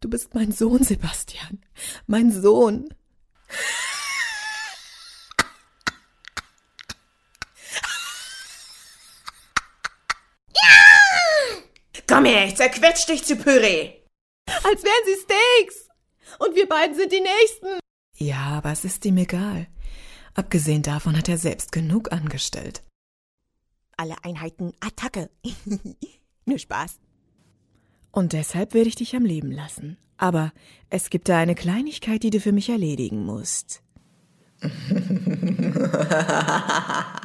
Du bist mein Sohn, Sebastian. Mein Sohn. Komm her, ich zerquetsch dich zu Püree. Als wären sie Steaks. Und wir beiden sind die Nächsten. Ja, aber es ist ihm egal. Abgesehen davon hat er selbst genug angestellt. Alle Einheiten, Attacke. Nur Spaß. Und deshalb werde ich dich am Leben lassen. Aber es gibt da eine Kleinigkeit, die du für mich erledigen musst.